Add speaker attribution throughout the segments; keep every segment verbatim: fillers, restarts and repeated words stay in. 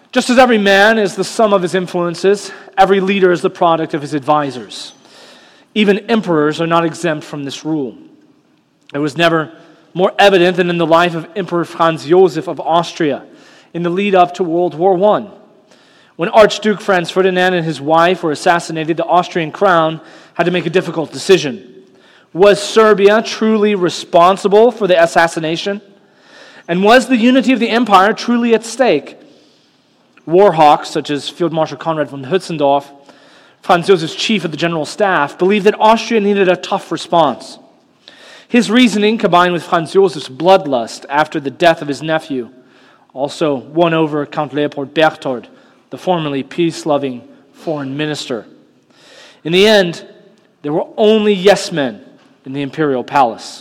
Speaker 1: Just as every man is the sum of his influences, every leader is the product of his advisors. Even emperors are not exempt from this rule. It was never more evident than in the life of Emperor Franz Joseph of Austria in the lead up to World War One. When Archduke Franz Ferdinand and his wife were assassinated, the Austrian crown had to make a difficult decision. Was Serbia truly responsible for the assassination? And was the unity of the empire truly at stake? War hawks, such as Field Marshal Conrad von Hötzendorf, Franz Josef's chief of the general staff, believed that Austria needed a tough response. His reasoning, combined with Franz Josef's bloodlust after the death of his nephew, also won over Count Leopold Berchtold, the formerly peace-loving foreign minister. In the end, there were only yes men in the imperial palace.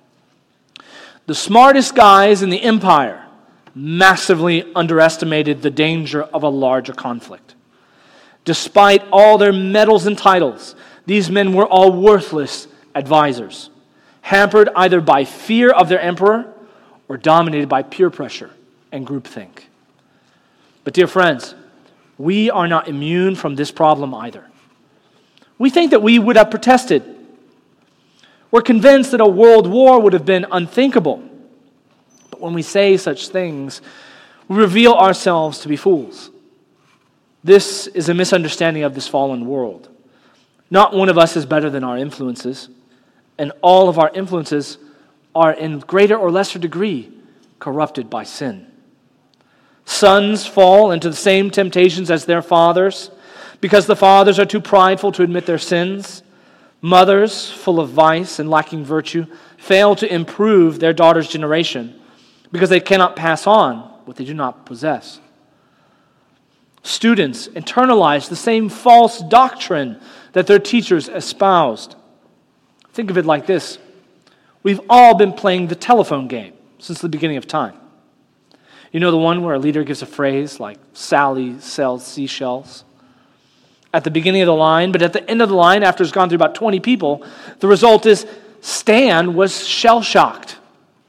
Speaker 1: The smartest guys in the empire massively underestimated the danger of a larger conflict. Despite all their medals and titles, these men were all worthless advisors, hampered either by fear of their emperor or dominated by peer pressure and groupthink. But dear friends, we are not immune from this problem either. We think that we would have protested. We're convinced that a world war would have been unthinkable. But when we say such things, we reveal ourselves to be fools. This is a misunderstanding of this fallen world. Not one of us is better than our influences, and all of our influences are in greater or lesser degree corrupted by sin. Sons fall into the same temptations as their fathers because the fathers are too prideful to admit their sins. Mothers, full of vice and lacking virtue, fail to improve their daughter's generation because they cannot pass on what they do not possess. Students internalize the same false doctrine that their teachers espoused. Think of it like this. We've all been playing the telephone game since the beginning of time. You know the one where a leader gives a phrase like, Sally sells seashells? At the beginning of the line, but at the end of the line, after it's gone through about twenty people, the result is Stan was shell-shocked.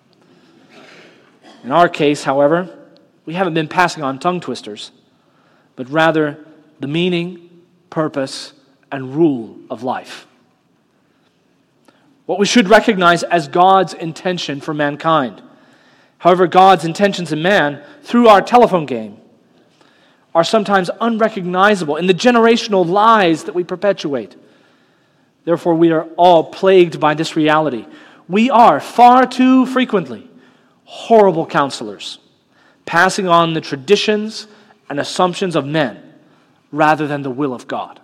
Speaker 1: In our case, however, we haven't been passing on tongue twisters, but rather the meaning, purpose, and rule of life. What we should recognize as God's intention for mankind. However, God's intentions in man, through our telephone game, are sometimes unrecognizable in the generational lies that we perpetuate. Therefore, we are all plagued by this reality. We are far too frequently horrible counselors, passing on the traditions and assumptions of men rather than the will of God.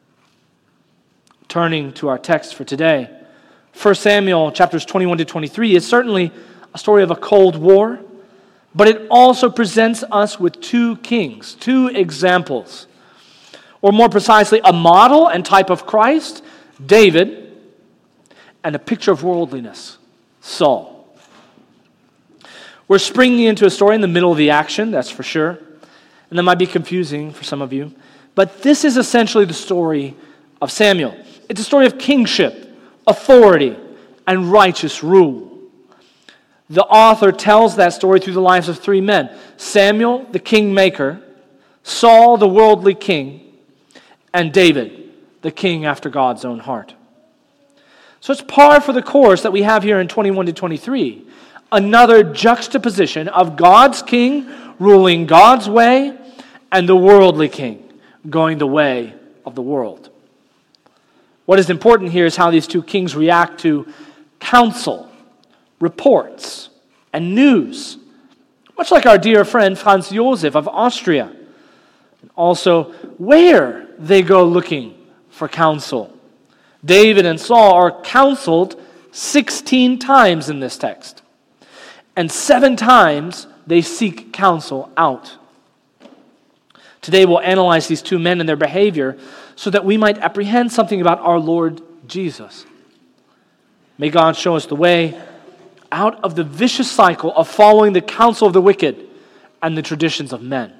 Speaker 1: Turning to our text for today, First Samuel chapters twenty-one to twenty-three is certainly a story of a cold war, but it also presents us with two kings, two examples, or more precisely, a model and type of Christ, David, and a picture of worldliness, Saul. We're springing into a story in the middle of the action, that's for sure, and that might be confusing for some of you, but this is essentially the story of Samuel. It's a story of kingship, authority, and righteous rule. The author tells that story through the lives of three men: Samuel, the kingmaker, Saul, the worldly king, and David, the king after God's own heart. So it's par for the course that we have here in twenty-one to twenty-three. Another juxtaposition of God's king ruling God's way and the worldly king going the way of the world. What is important here is how these two kings react to counsel, reports, and news, much like our dear friend Franz Josef of Austria, and also where they go looking for counsel. David and Saul are counseled sixteen times in this text, and seven times they seek counsel out. Today we'll analyze these two men and their behavior so that we might apprehend something about our Lord Jesus. May God show us the way out of the vicious cycle of following the counsel of the wicked and the traditions of men.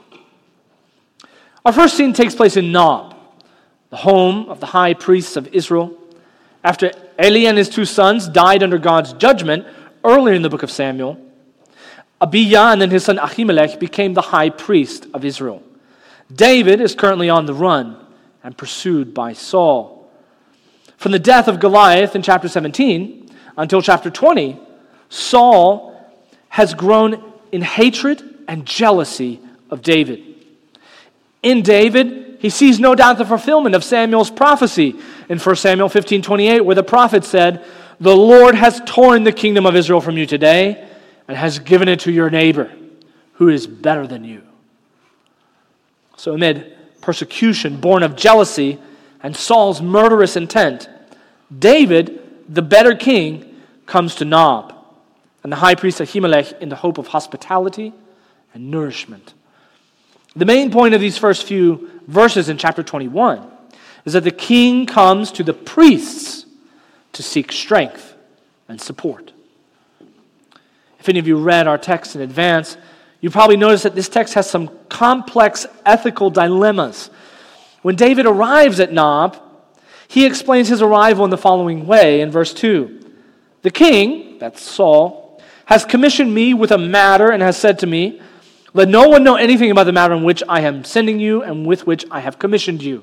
Speaker 1: Our first scene takes place in Nob, the home of the high priests of Israel. After Eli and his two sons died under God's judgment earlier in the book of Samuel, Abijah and then his son Ahimelech became the high priest of Israel. David is currently on the run and pursued by Saul. From the death of Goliath in chapter seventeen until chapter twenty, Saul has grown in hatred and jealousy of David. In David, he sees no doubt the fulfillment of Samuel's prophecy in First Samuel fifteen twenty-eight, where the prophet said, "The Lord has torn the kingdom of Israel from you today and has given it to your neighbor, who is better than you." So amid persecution born of jealousy and Saul's murderous intent, David, the better king, comes to Nob, and the high priest Ahimelech in the hope of hospitality and nourishment. The main point of these first few verses in chapter twenty-one is that the king comes to the priests to seek strength and support. If any of you read our text in advance, you probably noticed that this text has some complex ethical dilemmas. When David arrives at Nob, he explains his arrival in the following way in verse two. "The king," that's Saul, "has commissioned me with a matter and has said to me, 'Let no one know anything about the matter in which I am sending you and with which I have commissioned you.'"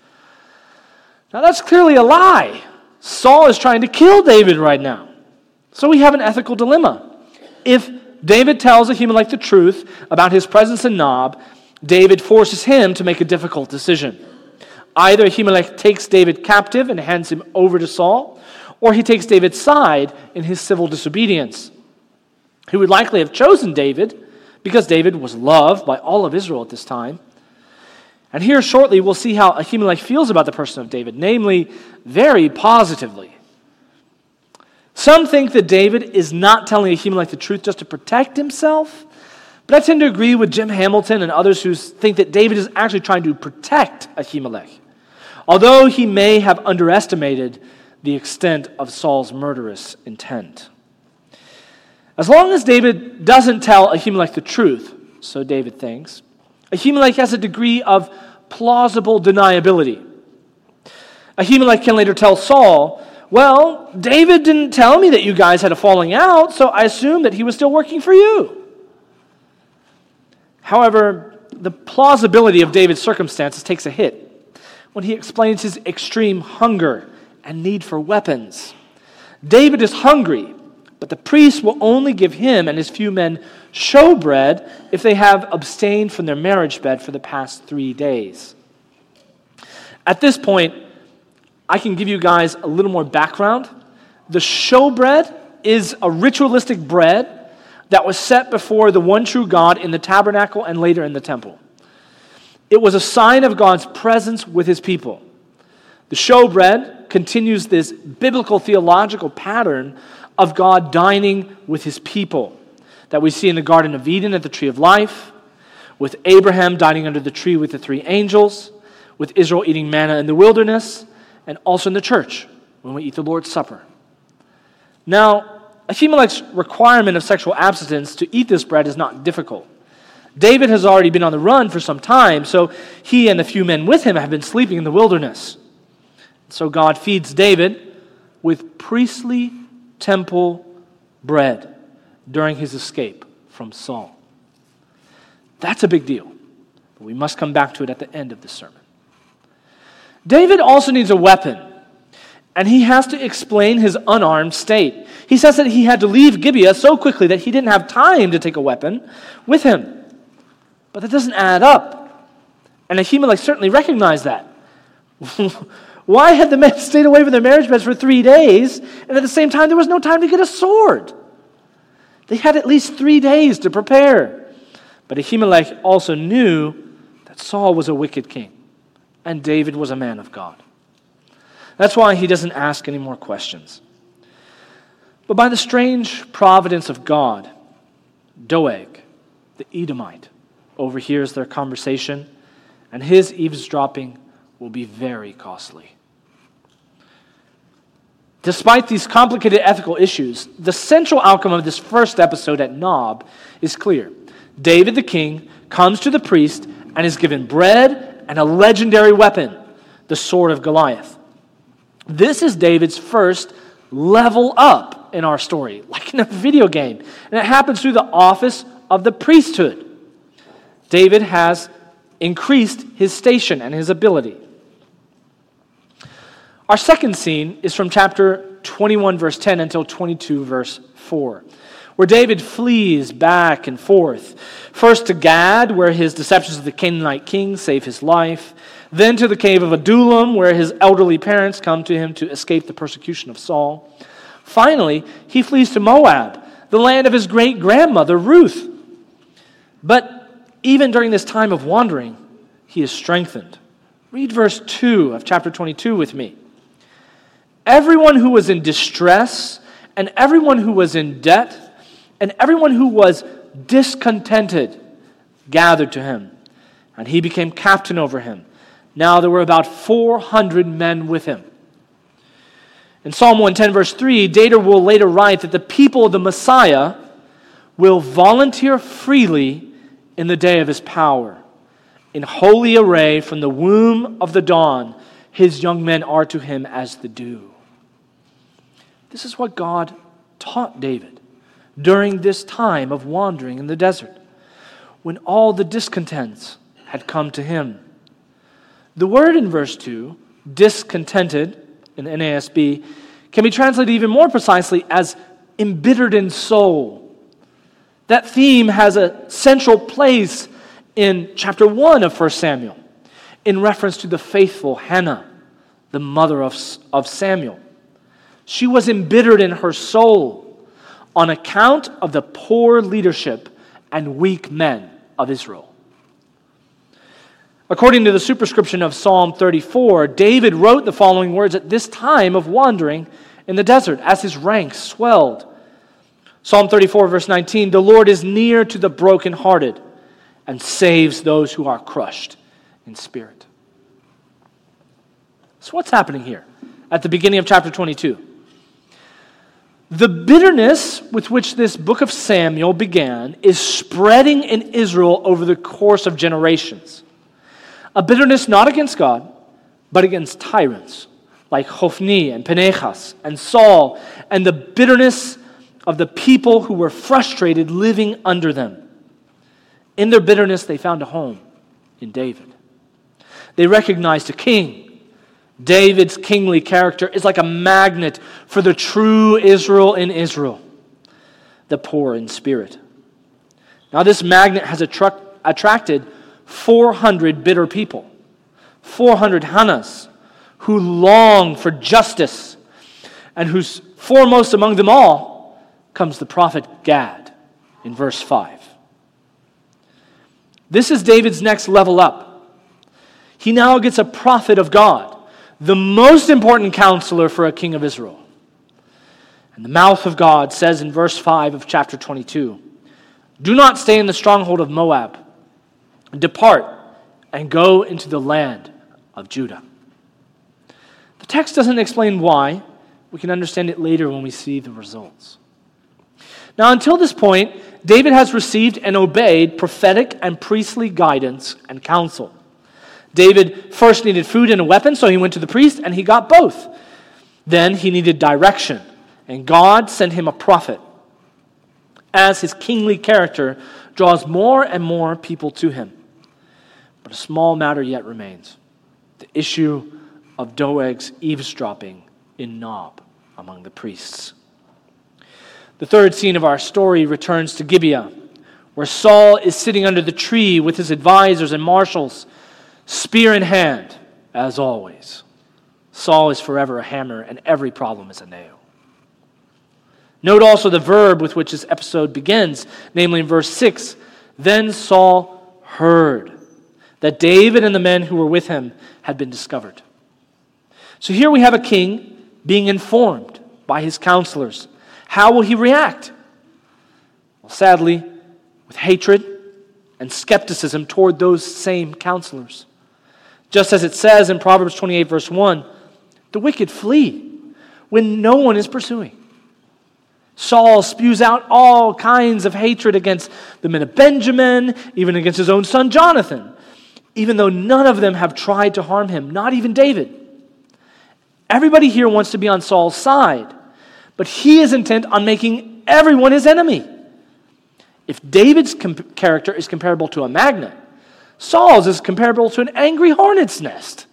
Speaker 1: Now that's clearly a lie. Saul is trying to kill David right now. So we have an ethical dilemma. If David tells Ahimelech the truth about his presence in Nob, David forces him to make a difficult decision. Either Ahimelech takes David captive and hands him over to Saul, or he takes David's side in his civil disobedience. He would likely have chosen David because David was loved by all of Israel at this time. And here shortly we'll see how Ahimelech feels about the person of David, namely, very positively. Some think that David is not telling Ahimelech the truth just to protect himself, but I tend to agree with Jim Hamilton and others who think that David is actually trying to protect Ahimelech, although he may have underestimated the extent of Saul's murderous intent. As long as David doesn't tell Ahimelech the truth, so David thinks, Ahimelech has a degree of plausible deniability. Ahimelech can later tell Saul, "Well, David didn't tell me that you guys had a falling out, so I assumed that he was still working for you." However, the plausibility of David's circumstances takes a hit when he explains his extreme hunger and need for weapons. David is hungry, but the priests will only give him and his few men showbread if they have abstained from their marriage bed for the past three days. At this point, I can give you guys a little more background. The showbread is a ritualistic bread that was set before the one true God in the tabernacle and later in the temple. It was a sign of God's presence with his people. The showbread continues this biblical theological pattern of God dining with his people that we see in the Garden of Eden at the Tree of Life, with Abraham dining under the tree with the three angels, with Israel eating manna in the wilderness, and also in the church when we eat the Lord's Supper. Now, Ahimelech's requirement of sexual abstinence to eat this bread is not difficult. David has already been on the run for some time, so he and the few men with him have been sleeping in the wilderness. So God feeds David with priestly temple bread during his escape from Saul. That's a big deal, but we must come back to it at the end of the sermon. David also needs a weapon, and he has to explain his unarmed state. He says that he had to leave Gibeah so quickly that he didn't have time to take a weapon with him. But that doesn't add up, and Ahimelech certainly recognized that. Why had the men stayed away from their marriage beds for three days, and at the same time there was no time to get a sword? They had at least three days to prepare. But Ahimelech also knew that Saul was a wicked king, and David was a man of God. That's why he doesn't ask any more questions. But by the strange providence of God, Doeg, the Edomite, overhears their conversation, and his eavesdropping will be very costly. Despite these complicated ethical issues, the central outcome of this first episode at Nob is clear. David the king comes to the priest and is given bread and a legendary weapon, the sword of Goliath. This is David's first level up in our story, like in a video game. And it happens through the office of the priesthood. David has increased his station and his ability. Our second scene is from chapter twenty-one, verse ten, until twenty-two, verse four, where David flees back and forth. First to Gad, where his deceptions of the Canaanite king save his life. Then to the cave of Adullam, where his elderly parents come to him to escape the persecution of Saul. Finally, he flees to Moab, the land of his great-grandmother, Ruth. But even during this time of wandering, he is strengthened. Read verse two of chapter twenty-two with me. Everyone who was in distress, and everyone who was in debt, and everyone who was discontented gathered to him, and he became captain over him. Now there were about four hundred men with him. In Psalm one ten, verse three, David will later write that the people of the Messiah will volunteer freely in the day of his power. In holy array from the womb of the dawn, his young men are to him as the dew. This is what God taught David during this time of wandering in the desert, when all the discontents had come to him. The word in verse two, discontented, in N A S B, can be translated even more precisely as embittered in soul. That theme has a central place in chapter one of First Samuel, in reference to the faithful Hannah, the mother of, of Samuel. She was embittered in her soul on account of the poor leadership and weak men of Israel. According to the superscription of Psalm thirty-four, David wrote the following words at this time of wandering in the desert as his ranks swelled. Psalm thirty-four, verse nineteen, "The Lord is near to the brokenhearted and saves those who are crushed in spirit." So what's happening here at the beginning of chapter twenty-two? The bitterness with which this book of Samuel began is spreading in Israel over the course of generations. A bitterness not against God, but against tyrants like Hophni and Phinehas and Saul, and the bitterness of the people who were frustrated living under them. In their bitterness, they found a home in David. They recognized a king. David's kingly character is like a magnet for the true Israel in Israel, the poor in spirit. Now, this magnet has attra- attracted four hundred bitter people, four hundred Hannahs, who long for justice, and whose foremost among them all comes the prophet Gad in verse five. This is David's next level up. He now gets a prophet of God, the most important counselor for a king of Israel. And the mouth of God says in verse five of chapter twenty-two, "Do not stay in the stronghold of Moab. Depart and go into the land of Judah." The text doesn't explain why. We can understand it later when we see the results. Now, until this point, David has received and obeyed prophetic and priestly guidance and counsel. David first needed food and a weapon, so he went to the priest, and he got both. Then he needed direction, and God sent him a prophet. As his kingly character draws more and more people to him. But a small matter yet remains: the issue of Doeg's eavesdropping in Nob among the priests. The third scene of our story returns to Gibeah, where Saul is sitting under the tree with his advisors and marshals, spear in hand, as always. Saul is forever a hammer, and every problem is a nail. Note also the verb with which this episode begins, namely in verse six. Then Saul heard that David and the men who were with him had been discovered. So here we have a king being informed by his counselors. How will he react? Well, sadly, with hatred and skepticism toward those same counselors. Just as it says in Proverbs twenty-eight, verse one, the wicked flee when no one is pursuing. Saul spews out all kinds of hatred against the men of Benjamin, even against his own son Jonathan, even though none of them have tried to harm him, not even David. Everybody here wants to be on Saul's side, but he is intent on making everyone his enemy. If David's comp- character is comparable to a magnet, Saul's is comparable to an angry hornet's nest.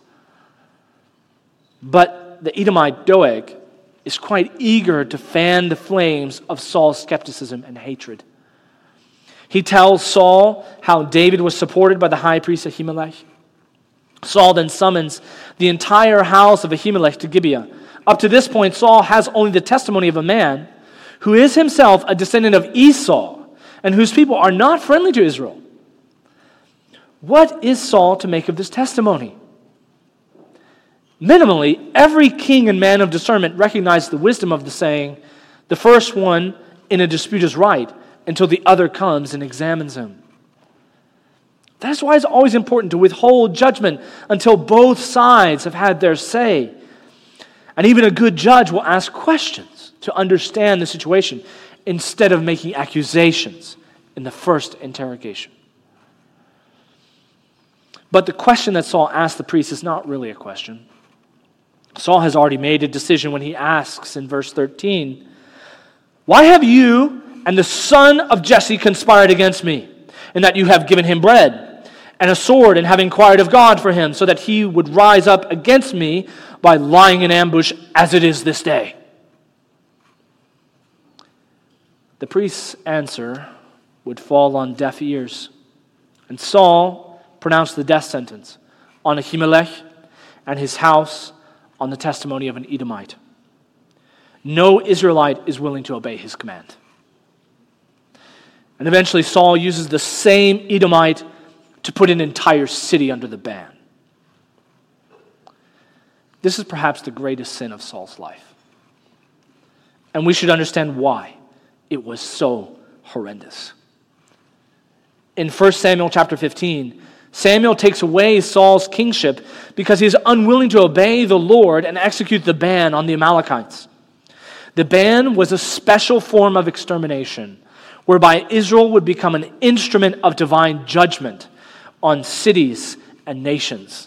Speaker 1: But the Edomite Doeg is quite eager to fan the flames of Saul's skepticism and hatred. He tells Saul how David was supported by the high priest Ahimelech. Saul then summons the entire house of Ahimelech to Gibeah. Up to this point, Saul has only the testimony of a man who is himself a descendant of Esau and whose people are not friendly to Israel. What is Saul to make of this testimony? Minimally, every king and man of discernment recognized the wisdom of the saying, the first one in a dispute is right until the other comes and examines him. That's why it's always important to withhold judgment until both sides have had their say. And even a good judge will ask questions to understand the situation instead of making accusations in the first interrogation. But the question that Saul asked the priest is not really a question. Saul has already made a decision when he asks in verse thirteen, "Why have you and the son of Jesse conspired against me, in that you have given him bread and a sword and have inquired of God for him, so that he would rise up against me by lying in ambush as it is this day?" The priest's answer would fall on deaf ears, and Saul pronounced the death sentence on Ahimelech and his house on the testimony of an Edomite. No Israelite is willing to obey his command. And eventually Saul uses the same Edomite to put an entire city under the ban. This is perhaps the greatest sin of Saul's life. And we should understand why it was so horrendous. In First Samuel chapter fifteen, Samuel takes away Saul's kingship because he is unwilling to obey the Lord and execute the ban on the Amalekites. The ban was a special form of extermination whereby Israel would become an instrument of divine judgment on cities and nations.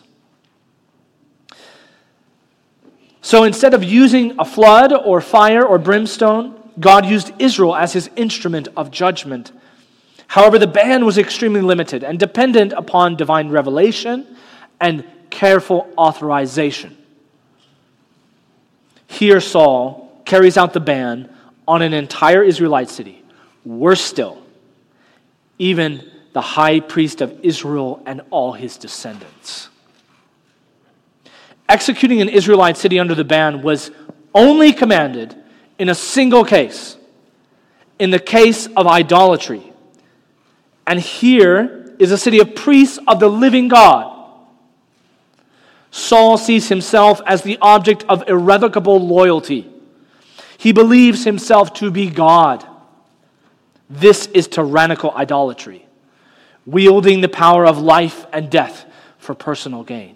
Speaker 1: So instead of using a flood or fire or brimstone, God used Israel as his instrument of judgment. However, the ban was extremely limited and dependent upon divine revelation and careful authorization. Here Saul carries out the ban on an entire Israelite city. Worse still, even the high priest of Israel and all his descendants. Executing an Israelite city under the ban was only commanded in a single case, in the case of idolatry. And here is a city of priests of the living God. Saul sees himself as the object of irrevocable loyalty. He believes himself to be God. This is tyrannical idolatry, wielding the power of life and death for personal gain.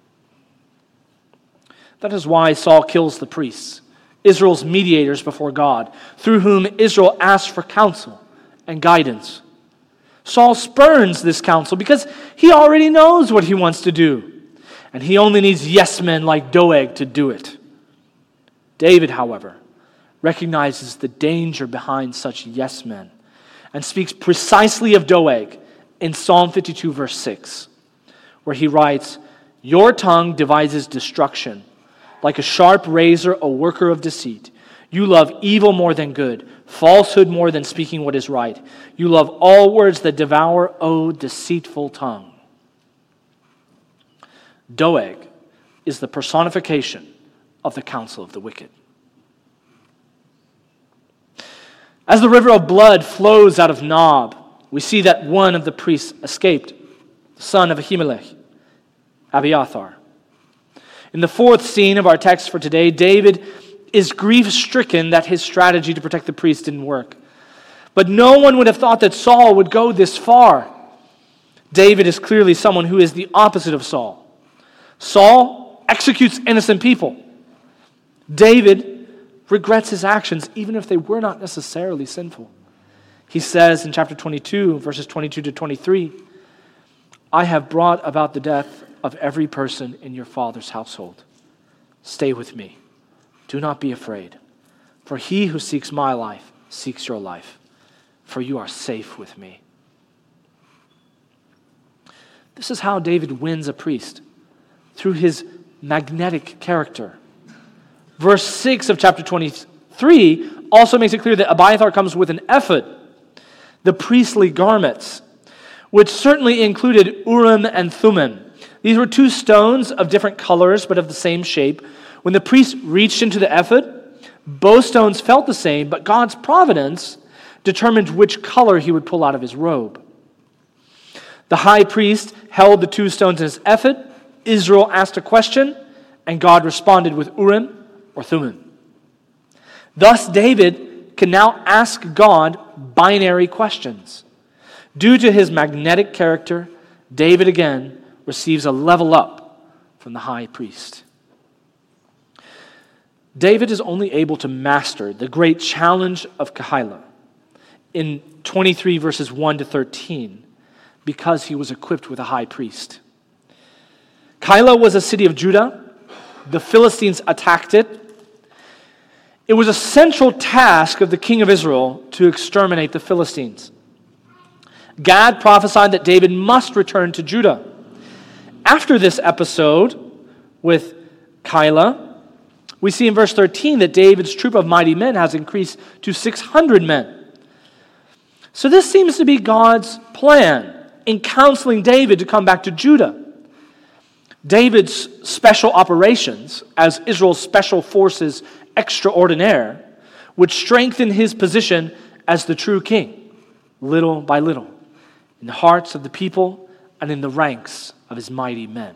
Speaker 1: That is why Saul kills the priests, Israel's mediators before God, through whom Israel asks for counsel and guidance. Saul spurns this counsel because he already knows what he wants to do, and he only needs yes men like Doeg to do it. David, however, recognizes the danger behind such yes men and speaks precisely of Doeg in Psalm fifty-two, verse six, where he writes, "Your tongue devises destruction, like a sharp razor, a worker of deceit. You love evil more than good, falsehood more than speaking what is right. You love all words that devour, O deceitful tongue." Doeg is the personification of the counsel of the wicked. As the river of blood flows out of Nob, we see that one of the priests escaped, the son of Ahimelech, Abiathar. In the fourth scene of our text for today, David is grief-stricken that his strategy to protect the priest didn't work. But no one would have thought that Saul would go this far. David is clearly someone who is the opposite of Saul. Saul executes innocent people. David regrets his actions even if they were not necessarily sinful. He says in chapter twenty-two, verses twenty-two to twenty-three, "I have brought about the death of every person in your father's household. Stay with me. Do not be afraid. For he who seeks my life seeks your life, for you are safe with me. This is how David wins a priest, through his magnetic character. Verse six of chapter twenty-three also makes it clear that Abiathar comes with an ephod, the priestly garments, which certainly included Urim and Thummim. These were two stones of different colors but of the same shape. When the priest reached into the ephod, both stones felt the same, but God's providence determined which color he would pull out of his robe. The high priest held the two stones in his ephod. Israel asked a question, and God responded with Urim or Thummim. Thus, David can now ask God binary questions. Due to his magnetic character, David again receives a level up from the high priest. David is only able to master the great challenge of Keilah in twenty-three verses one to thirteen because he was equipped with a high priest. Keilah was a city of Judah. The Philistines attacked it. It was a central task of the king of Israel to exterminate the Philistines. Gad prophesied that David must return to Judah. After this episode with Keilah, we see in verse thirteen that David's troop of mighty men has increased to six hundred men. So this seems to be God's plan in counseling David to come back to Judah. David's special operations as Israel's special forces extraordinaire would strengthen his position as the true king, little by little, in the hearts of the people and in the ranks of his mighty men.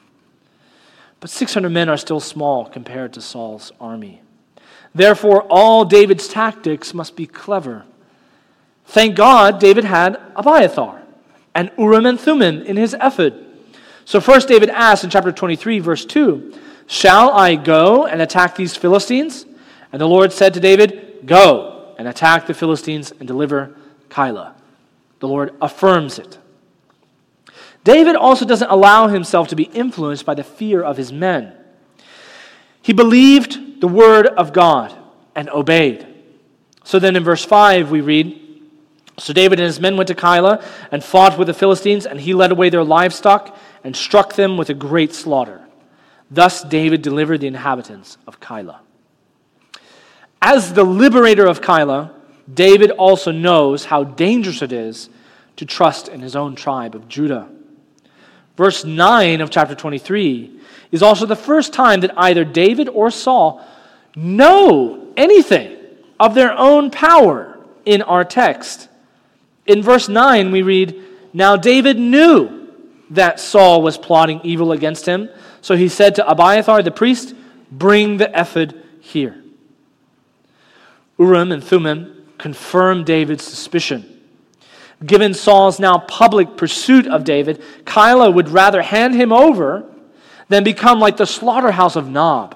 Speaker 1: But six hundred men are still small compared to Saul's army. Therefore, all David's tactics must be clever. Thank God David had Abiathar and Urim and Thummim in his ephod. So first David asks in chapter twenty-three, verse two, "Shall I go and attack these Philistines?" And the Lord said to David, "Go and attack the Philistines and deliver Keilah." The Lord affirms it. David also doesn't allow himself to be influenced by the fear of his men. He believed the word of God and obeyed. So then in verse five we read, "So David and his men went to Keilah and fought with the Philistines, and he led away their livestock and struck them with a great slaughter. Thus David delivered the inhabitants of Keilah." As the liberator of Keilah, David also knows how dangerous it is to trust in his own tribe of Judah. Verse nine of chapter twenty-three is also the first time that either David or Saul know anything of their own power in our text. In verse nine we read, "Now David knew that Saul was plotting evil against him, so he said to Abiathar the priest, 'Bring the ephod here.'" Urim and Thummim confirm David's suspicion. Given Saul's now public pursuit of David, Keilah would rather hand him over than become like the slaughterhouse of Nob.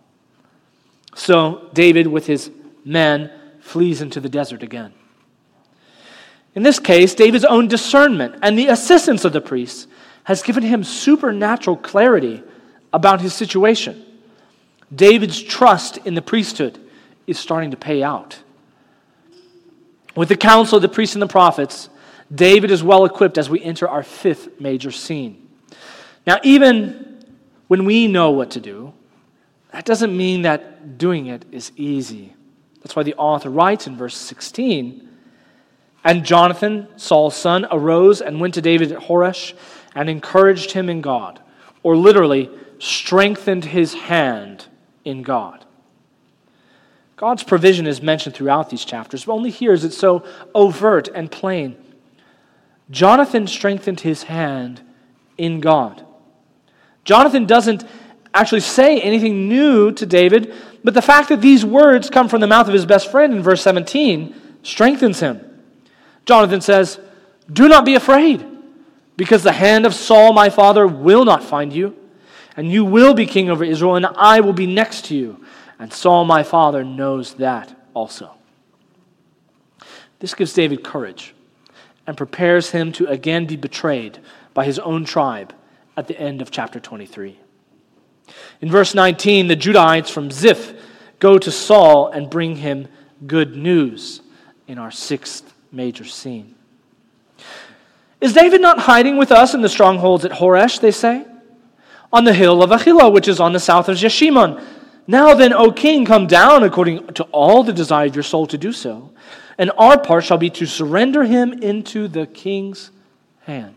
Speaker 1: So David, with his men, flees into the desert again. In this case, David's own discernment and the assistance of the priests has given him supernatural clarity about his situation. David's trust in the priesthood is starting to pay out. With the counsel of the priests and the prophets, David is well equipped as we enter our fifth major scene. Now, even when we know what to do, that doesn't mean that doing it is easy. That's why the author writes in verse sixteen, "And Jonathan, Saul's son, arose and went to David at Horesh and encouraged him in God," or literally, strengthened his hand in God. God's provision is mentioned throughout these chapters, but only here is it so overt and plain. Jonathan strengthened his hand in God. Jonathan doesn't actually say anything new to David, but the fact that these words come from the mouth of his best friend in verse seventeen strengthens him. Jonathan says, "Do not be afraid, because the hand of Saul my father will not find you, and you will be king over Israel, and I will be next to you. And Saul my father knows that also." This gives David courage and prepares him to again be betrayed by his own tribe at the end of chapter twenty-three. In verse nineteen, the Judahites from Ziph go to Saul and bring him good news in our sixth major scene. Is David not hiding with us in the strongholds at Horesh, they say? On the hill of Achillah, which is on the south of Jeshimon. Now then, O king, come down according to all the desire of your soul to do so. And our part shall be to surrender him into the king's hand.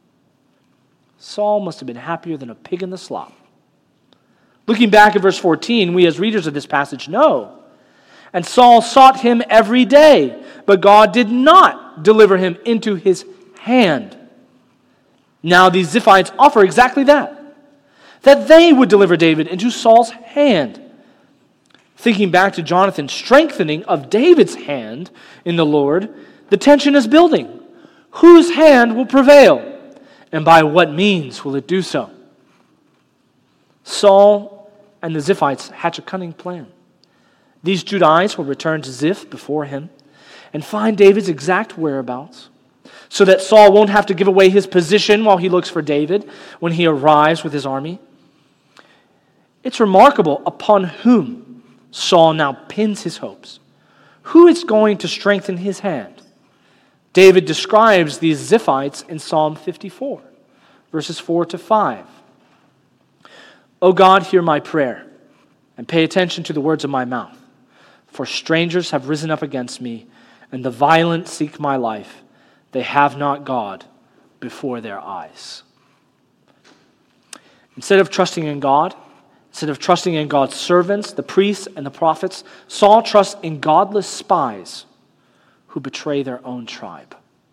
Speaker 1: Saul must have been happier than a pig in the slop. Looking back at verse fourteen, we as readers of this passage know. And Saul sought him every day, but God did not deliver him into his hand. Now these Ziphites offer exactly that, that they would deliver David into Saul's hand. Thinking back to Jonathan's strengthening of David's hand in the Lord, the tension is building. Whose hand will prevail? And by what means will it do so? Saul and the Ziphites hatch a cunning plan. These Judahites will return to Ziph before him and find David's exact whereabouts, so that Saul won't have to give away his position while he looks for David when he arrives with his army. It's remarkable upon whom Saul now pins his hopes. Who is going to strengthen his hand? David describes these Ziphites in Psalm fifty-four, verses four to five. O God, hear my prayer, and pay attention to the words of my mouth. For strangers have risen up against me, and the violent seek my life. They have not God before their eyes. Instead of trusting in God, instead of trusting in God's servants, the priests and the prophets, Saul trusts in godless spies who betray their own tribe.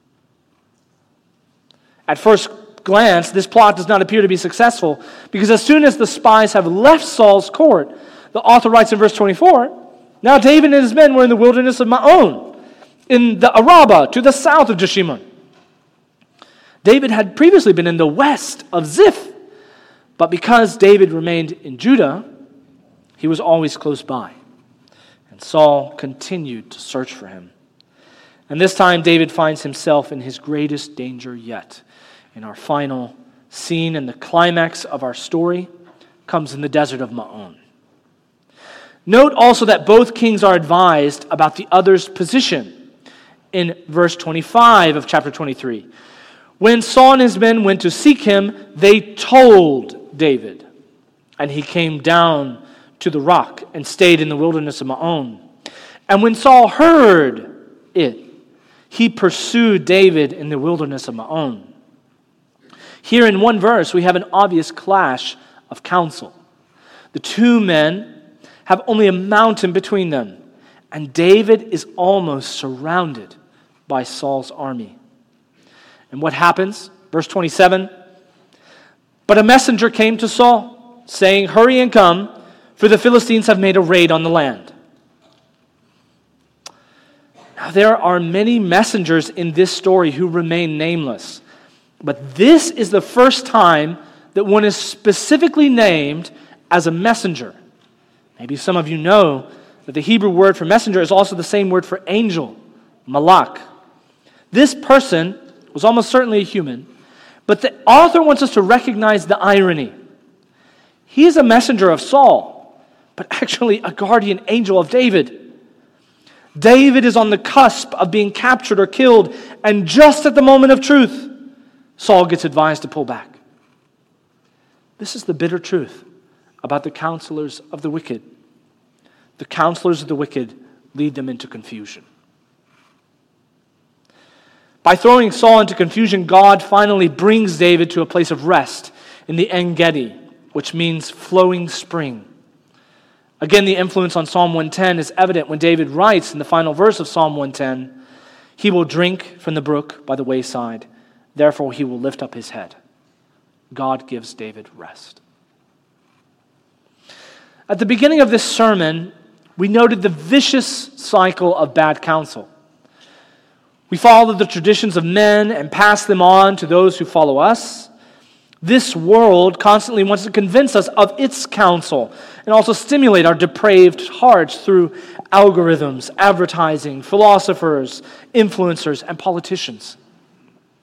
Speaker 1: At first glance, this plot does not appear to be successful, because as soon as the spies have left Saul's court, the author writes in verse twenty-four, now David and his men were in the wilderness of Maon, in the Arabah, to the south of Jeshimon. David had previously been in the west of Ziph, but because David remained in Judah, he was always close by. And Saul continued to search for him. And this time David finds himself in his greatest danger yet. In our final scene, and the climax of our story comes in the desert of Maon. Note also that both kings are advised about the other's position in verse twenty-five of chapter twenty-three. When Saul and his men went to seek him, they told David, and he came down to the rock and stayed in the wilderness of Maon. And when Saul heard it, he pursued David in the wilderness of Maon. Here in one verse, we have an obvious clash of counsel. The two men have only a mountain between them, and David is almost surrounded by Saul's army. And what happens? Verse twenty-seven, but a messenger came to Saul, saying, hurry and come, for the Philistines have made a raid on the land. Now there are many messengers in this story who remain nameless, but this is the first time that one is specifically named as a messenger. Maybe some of you know that the Hebrew word for messenger is also the same word for angel, malak. This person was almost certainly a human, but the author wants us to recognize the irony. He is a messenger of Saul, but actually a guardian angel of David. David is on the cusp of being captured or killed, and just at the moment of truth, Saul gets advised to pull back. This is the bitter truth about the counselors of the wicked. The counselors of the wicked lead them into confusion. By throwing Saul into confusion, God finally brings David to a place of rest in the En Gedi, which means flowing spring. Again, the influence on Psalm one ten is evident when David writes in the final verse of Psalm one ten, he will drink from the brook by the wayside, therefore he will lift up his head. God gives David rest. At the beginning of this sermon, we noted the vicious cycle of bad counsel. We follow the traditions of men and pass them on to those who follow us. This world constantly wants to convince us of its counsel and also stimulate our depraved hearts through algorithms, advertising, philosophers, influencers, and politicians.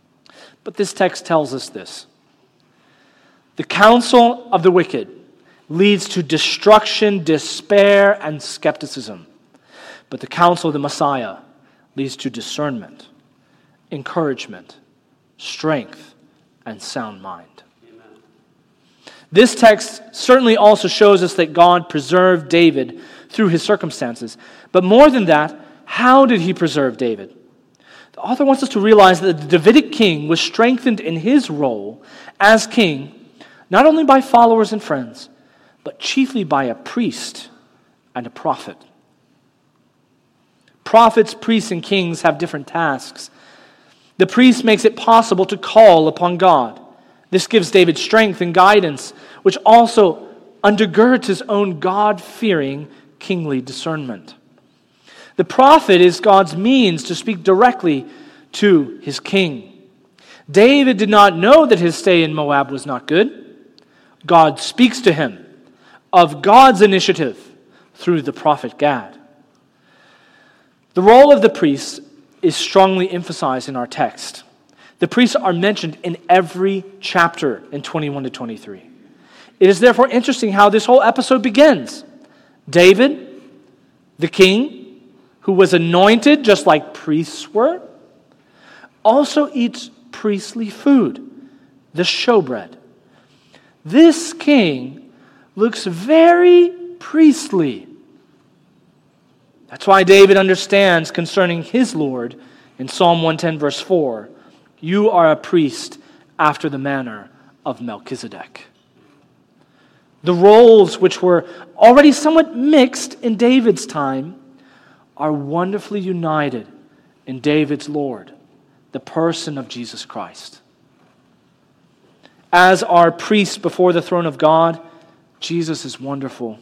Speaker 1: But this text tells us this. The counsel of the wicked leads to destruction, despair, and skepticism. But the counsel of the Messiah leads to discernment, encouragement, strength, and sound mind. Amen. This text certainly also shows us that God preserved David through his circumstances. But more than that, how did he preserve David? The author wants us to realize that the Davidic king was strengthened in his role as king, not only by followers and friends, but chiefly by a priest and a prophet. Prophets, priests, and kings have different tasks. The priest makes it possible to call upon God. This gives David strength and guidance, which also undergirds his own God-fearing kingly discernment. The prophet is God's means to speak directly to his king. David did not know that his stay in Moab was not good. God speaks to him of God's initiative through the prophet Gad. The role of the priests is strongly emphasized in our text. The priests are mentioned in every chapter in twenty-one to twenty-three. It is therefore interesting how this whole episode begins. David, the king, who was anointed just like priests were, also eats priestly food, the showbread. This king looks very priestly. That's why David understands concerning his Lord in Psalm one ten verse four, "You are a priest after the manner of Melchizedek." The roles, which were already somewhat mixed in David's time, are wonderfully united in David's Lord, the person of Jesus Christ. As our priest before the throne of God, Jesus is wonderful.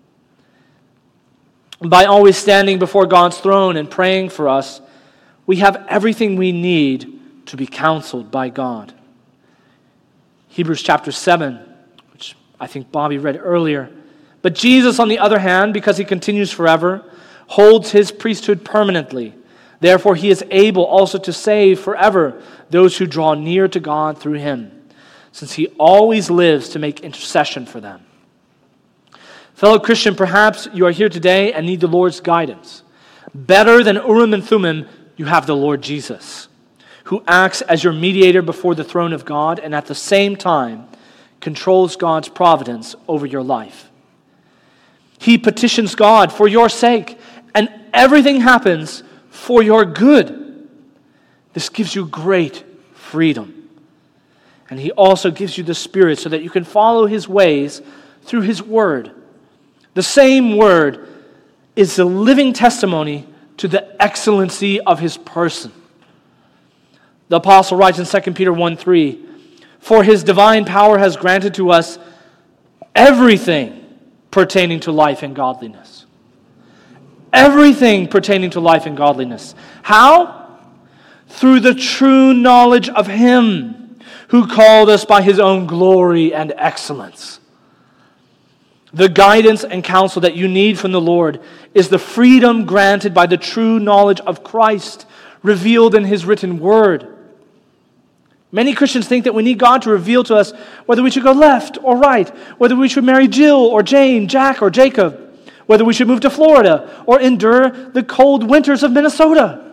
Speaker 1: By always standing before God's throne and praying for us, we have everything we need to be counseled by God. Hebrews chapter seven, which I think Bobby read earlier. But Jesus, on the other hand, because he continues forever, holds his priesthood permanently. Therefore, he is able also to save forever those who draw near to God through him, since he always lives to make intercession for them. Fellow Christian, perhaps you are here today and need the Lord's guidance. Better than Urim and Thummim, you have the Lord Jesus, who acts as your mediator before the throne of God and at the same time controls God's providence over your life. He petitions God for your sake, and everything happens for your good. This gives you great freedom. And he also gives you the Spirit so that you can follow his ways through his word. The same word is the living testimony to the excellency of his person. The apostle writes in Second Peter one three, "For his divine power has granted to us everything pertaining to life and godliness." Everything pertaining to life and godliness. How? Through the true knowledge of him who called us by his own glory and excellence. The guidance and counsel that you need from the Lord is the freedom granted by the true knowledge of Christ revealed in his written word. Many Christians think that we need God to reveal to us whether we should go left or right, whether we should marry Jill or Jane, Jack or Jacob, whether we should move to Florida or endure the cold winters of Minnesota.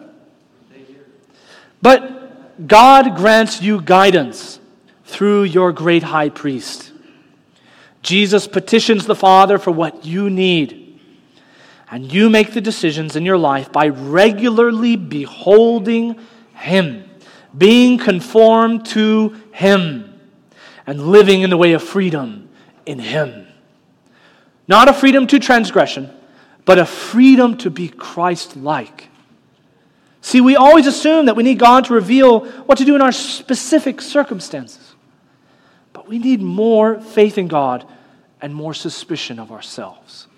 Speaker 1: But God grants you guidance through your great high priest. Jesus petitions the Father for what you need. And you make the decisions in your life by regularly beholding him, being conformed to him, and living in the way of freedom in him. Not a freedom to transgression, but a freedom to be Christ-like. See, we always assume that we need God to reveal what to do in our specific circumstances. But we need more faith in God and more suspicion of ourselves.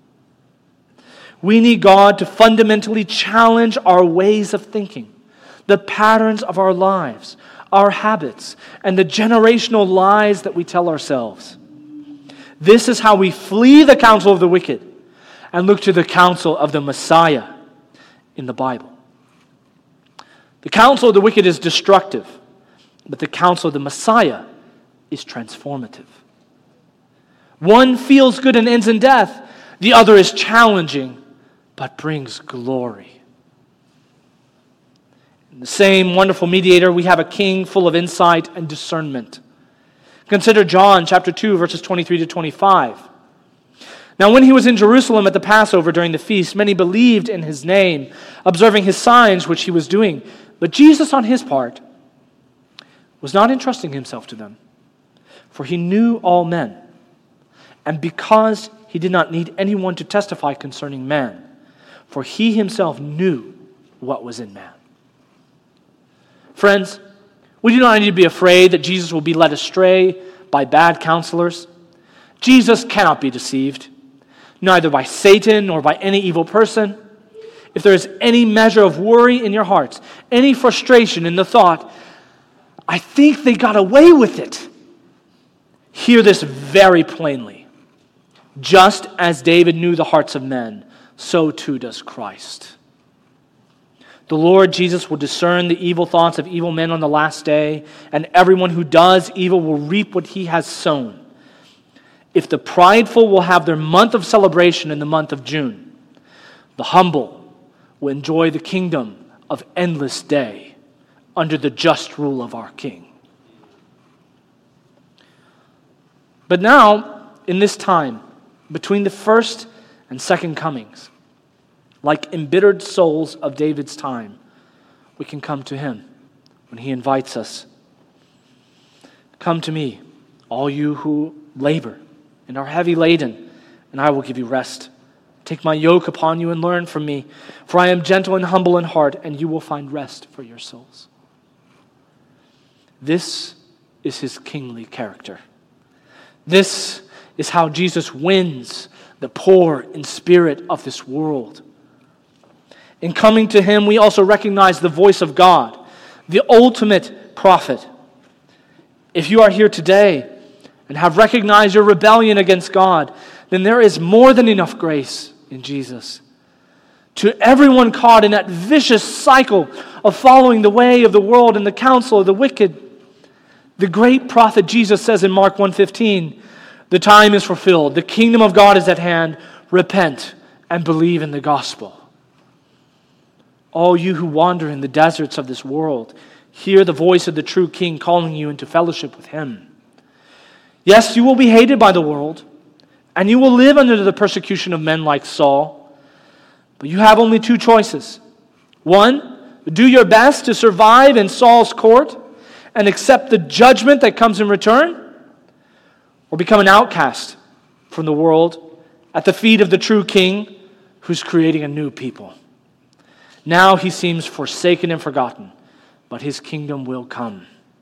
Speaker 1: We need God to fundamentally challenge our ways of thinking, the patterns of our lives, our habits, and the generational lies that we tell ourselves. This is how we flee the counsel of the wicked and look to the counsel of the Messiah in the Bible. The counsel of the wicked is destructive, but the counsel of the Messiah is transformative. One feels good and ends in death. The other is challenging, but brings glory. In the same wonderful mediator, we have a king full of insight and discernment. Consider John chapter two, verses twenty-three to twenty-five. Now when he was in Jerusalem at the Passover during the feast, many believed in his name, observing his signs which he was doing. But Jesus on his part was not entrusting himself to them, for he knew all men. And because he did not need anyone to testify concerning man, for he himself knew what was in man. Friends, we do not need to be afraid that Jesus will be led astray by bad counselors. Jesus cannot be deceived, neither by Satan nor by any evil person. If there is any measure of worry in your hearts, any frustration in the thought, I think they got away with it, hear this very plainly. Just as David knew the hearts of men, so too does Christ. The Lord Jesus will discern the evil thoughts of evil men on the last day, and everyone who does evil will reap what he has sown. If the prideful will have their month of celebration in the month of June, the humble will enjoy the kingdom of endless day under the just rule of our King. But now, in this time, between the first and second comings, like embittered souls of David's time, we can come to him when he invites us. Come to me, all you who labor and are heavy laden, and I will give you rest. Take my yoke upon you and learn from me, for I am gentle and humble in heart, and you will find rest for your souls. This is his kingly character. This is how Jesus wins the poor in spirit of this world. In coming to him, we also recognize the voice of God, the ultimate prophet. If you are here today and have recognized your rebellion against God, then there is more than enough grace in Jesus. To everyone caught in that vicious cycle of following the way of the world and the counsel of the wicked, the great prophet Jesus says in Mark one fifteen, the time is fulfilled, the kingdom of God is at hand, repent and believe in the gospel. All you who wander in the deserts of this world, hear the voice of the true King calling you into fellowship with him. Yes, you will be hated by the world, and you will live under the persecution of men like Saul, but you have only two choices. One, do your best to survive in Saul's court and accept the judgment that comes in return, or become an outcast from the world at the feet of the true King who's creating a new people. Now he seems forsaken and forgotten, but his kingdom will come.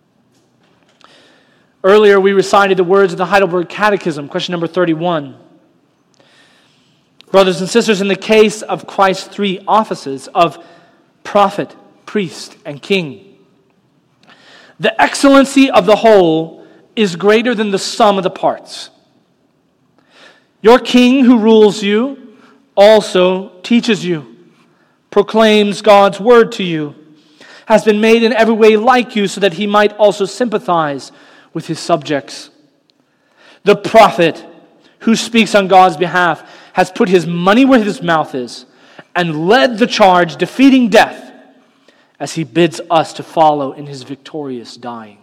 Speaker 1: Earlier we recited the words of the Heidelberg Catechism, question number thirty-one. Brothers and sisters, in the case of Christ's three offices of prophet, priest, and king, the excellency of the whole is greater than the sum of the parts. Your king who rules you also teaches you, proclaims God's word to you, has been made in every way like you so that he might also sympathize with his subjects. The prophet who speaks on God's behalf has put his money where his mouth is and led the charge, defeating death as he bids us to follow in his victorious dying.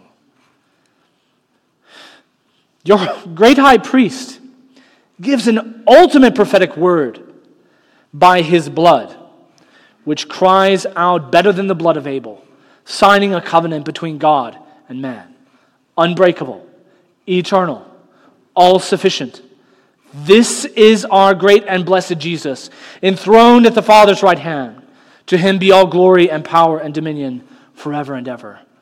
Speaker 1: Your great high priest gives an ultimate prophetic word by his blood, which cries out better than the blood of Abel, signing a covenant between God and man. Unbreakable, eternal, all-sufficient. This is our great and blessed Jesus, enthroned at the Father's right hand. To him be all glory and power and dominion forever and ever.